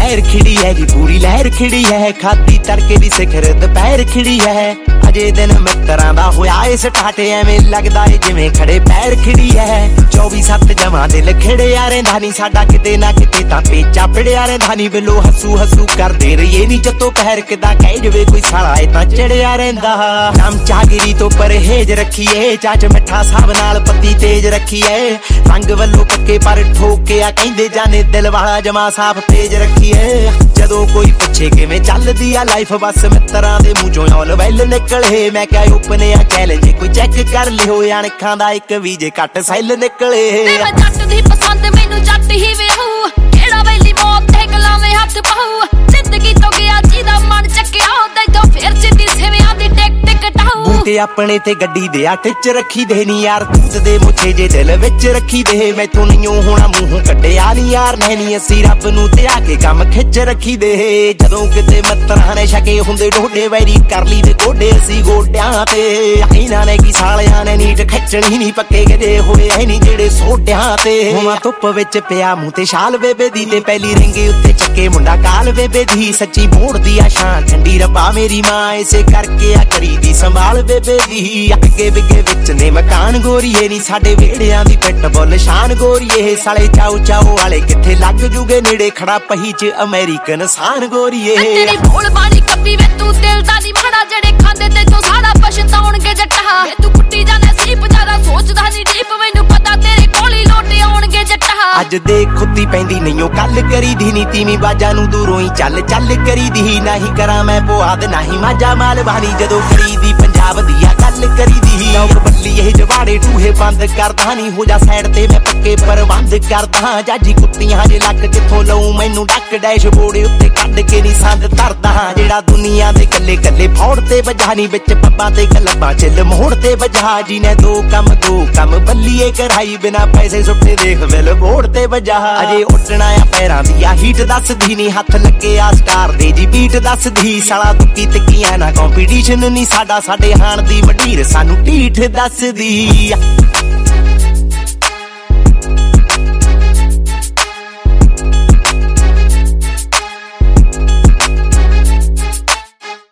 लहर खिड़ी है जी पूरी लहर खिड़ी है, खाती तड़के दी सिखर दोपहर खिड़ी है। अजे दिन मित्तरां दा होया इस टाटे एवें लगदा है जिवें खड़े पैर खिड़ी है। 24/7 जमा दिल खिड़िया रहिंदा नी साडा किते ना किते तां पेचा पिड़िया रहिंदा नी। बिलो हसू हसू करदे रहिए नी जत्तो पैर किदां कह जवे कोई साला ए तां चिड़िया रहिंदा। चमचागिरी तो परहेज रखीए, चाच मिठा साहब नाल पत्ती तेज रखीए। रंग वल्लों पक्के पर ठोके आ कहंदे जाने दिल वाला जमा साफ तेज रखीए। जदों कोई पुछे किवें चलदी आ लाइफ बस मित्तरां दे मूंह चों ऑल वेल निकले। मैं क्या ओपन आ चैलेंज कोई चेक कर लियो, अणखां दा इक भी जे घट सैल निकले। मैं जट दी पसंद मैनू जट ही वेहू, केड़ा वेली मौत ते गलावे हथ पाऊ। जिंदगी तो गया जीदा मन चक्किया ओदा तो फिर सिद्धी सेवियां दी टिक टिक टाऊ। बूटे अपने ते गड्डी दे आ टिच रखी दे नी यार, तूत दे मुछे जे दिल विच रखी दे। मैथों नहीं होना मूंहों कड्डिया नी यार, नहीं असी रब नूं ते आके कम खिच रखी दे। जदों किते मित्तरां ने छके हुंदे डोडे वैरी कर ली दे गोडे असी गोड्यां ते। इन्हां ने की सालियां ने नीट खिचणी नी पक्के गजे होए है नी जेड़े सोड्यां ते। हुआं धुप विच पिया मूंह ते शाल बेबे दी ते पहली रिंगे उत्ते चक्के मुंडा काल बेबे दी। सच्ची मोड़दी आ शान ठंडी रब्बा मेरी मां इसे करके आ करी दी संभाल बेबे दी। अगे बिगे विच ने मकान गोरीए नी साडे वेड़ियां दी पिट बुल शान गोरीए। साले चाऊ चाऊ वाले किथे लग जूगे नेड़े खड़ा पही च अमेरिकन सान गोरीए। तेरी भोल बाणी कपी वे तू दिल दा नी माड़ा, जेड़े खांदे ते तो सारा पछताउणगे जट्टा। वे तू कुट्टी जाने सीप ज्यादा सोचदा नी डीप, मैनू पता तेरे कोल ही लोटे आउणगे जट्टा। अज देख खुदी पैंदी नहीं कल करी दी नी, तीवी बाजा नू दूरों ही चल चल करी दी। नहीं करा मैं पुआद नहीं माजा माल बानी, जदों करी दी पंजाब दी आ गल करी दी। नौकर बल्ली ये जवाड़े टूहे बंद करदा नी, हो जा साइड ते मैं पक्के प्रबंध करदा। जाजी कुत्तियां जे लक किथों लऊं मैनू डक, डैशबोर्ड उत्ते कढ के नी संद धरदा। जेड़ा दुनिया दे कल्ले कल्ले फौड़ ते वजा नी, विच पब्बां ते गल्लां चिल मोड़ ते वजा। जी ने दो कम बल्लीए कराई, बिना पैसे सुट्टे देख बिल बोड़ ते वजा। अजे उड्डना आ पैरां दी आ हीट दसदी नी, हथ लगे आ स्टार दे जी बीट दसदी। साला तुक्की तक्कियां ना कंपीटीशन नी साडा, साडे हाण दी वडीर सानू ढीठ दसदी।